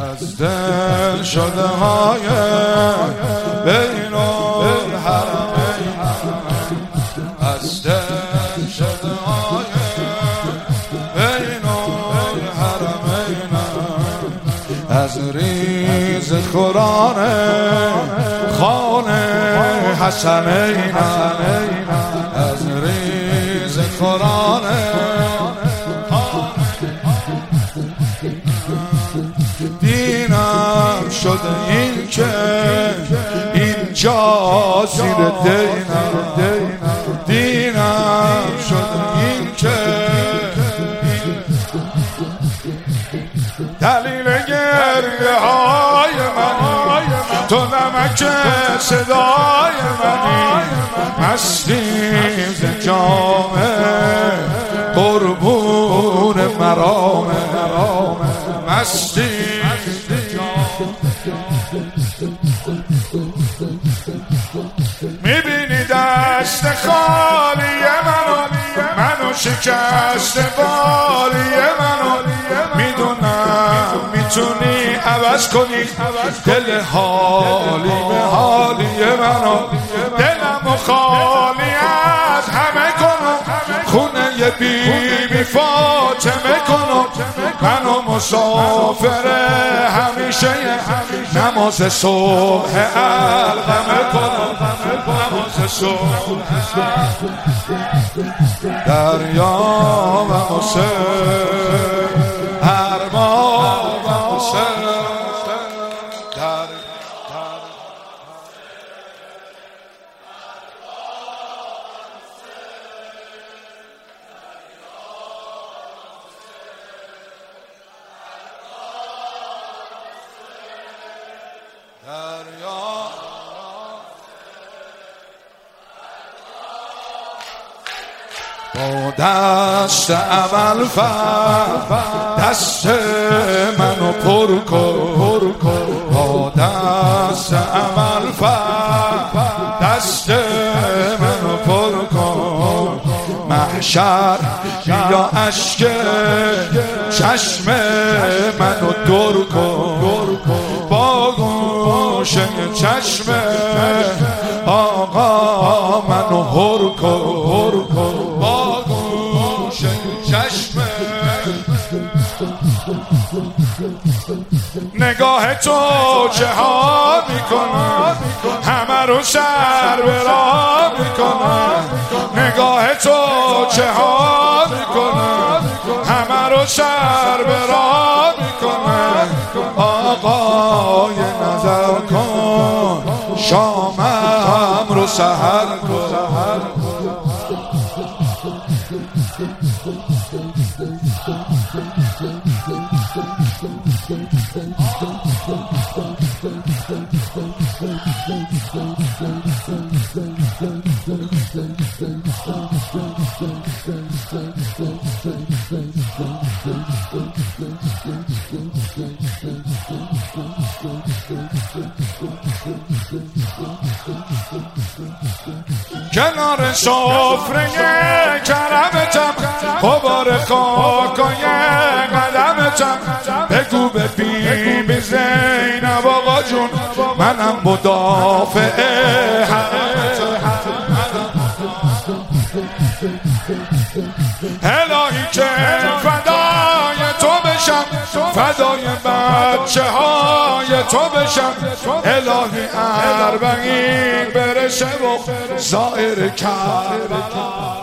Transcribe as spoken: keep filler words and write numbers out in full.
از دل شده های بین الحرمین، از دل شده های بین الحرمین، از ریز قرآن خانه حسنین، از ریز قرآن دینم شده این که اینجا زیر دینم، دینم شده این که دلیل گریه های منی، تو نمک صدای منی، مستیم ز جام قربون مرام، مستیم ز جام. میبینی دست خالی منو، منو شکست بالی منو، میدونم میتونی عوض کنی دل حالی به حالی منو، دلمو خالی از همه کنم، خونه بی بی فاطمه کنم، منو مسافر همیشه نماز صبح القمه کنم، نماز صبح دریا و حسین ارباب و حسین در دریا با دست عمل فرد دست منو پر کن، با دست عمل فرد دست منو پر کن، محشر یا اشک چشم منو دور کن، با گوشه چشم آقا منو هر کن، با گوشه چشم نگاه تو چه ها میکنه، همه رو سر به راه میکنه، نگاه تو چه ها میکنه، همه رو سر به راه میکنه، آقای نظر کن شامم رو سحر کن. کنار سفره کرمتم، غبار خاکای قدمتم، بگو به بی بی زینب آقا جون منم مدافع حرمتم، الهی که فدای تو بشم، فدای بچه های تو بشم، الهی اربعین برسه و زائر کربلا